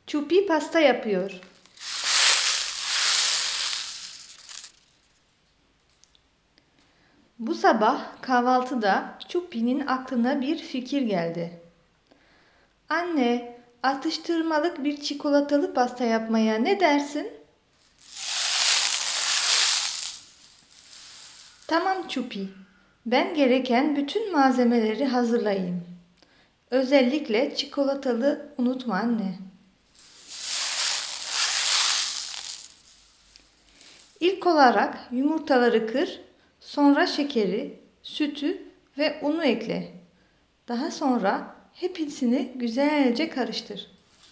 Çupi pasta yapıyor. Bu sabah kahvaltıda Çupi'nin aklına bir fikir geldi. Anne, atıştırmalık bir çikolatalı pasta yapmaya ne dersin? Tamam Çupi, ben gereken bütün malzemeleri hazırlayayım. Özellikle çikolatalı unutma anne. İlk olarak yumurtaları kır, sonra şekeri, sütü ve unu ekle. Daha sonra hepsini güzelce karıştır.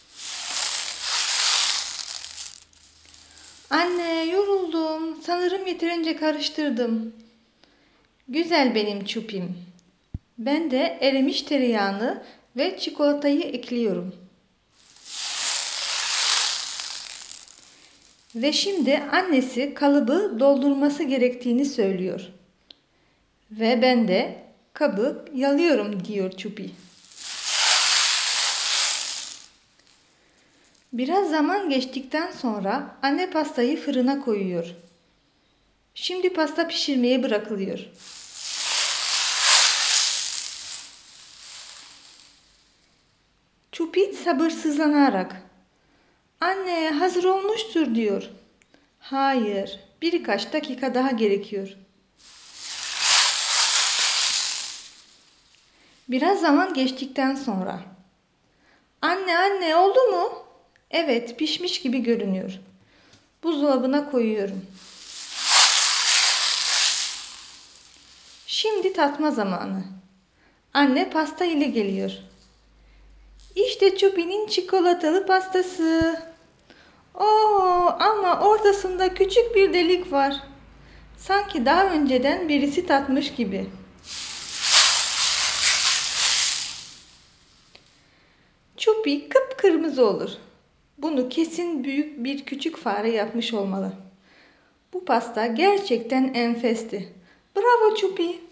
Anne, yoruldum. Sanırım yeterince karıştırdım. Güzel benim çupim. Ben de erimiş tereyağını ve çikolatayı ekliyorum. Ve şimdi annesi kalıbı doldurması gerektiğini söylüyor. Ve ben de kabı yalıyorum diyor Çupi. Biraz zaman geçtikten sonra anne pastayı fırına koyuyor. Şimdi pasta pişirmeye bırakılıyor. Çupi sabırsızlanarak "Anne, hazır olmuştur." diyor. Hayır, birkaç dakika daha gerekiyor. Biraz zaman geçtikten sonra. Anne, oldu mu? Evet, pişmiş gibi görünüyor. Buzdolabına koyuyorum. Şimdi tatma zamanı. Anne pasta ile geliyor. İşte Çupi'nin çikolatalı pastası. Oo, ama ortasında küçük bir delik var. Sanki daha önceden birisi tatmış gibi. Çupi kıpkırmızı olur. Bunu kesin büyük bir küçük fare yapmış olmalı. Bu pasta gerçekten enfesti. Bravo Çupi.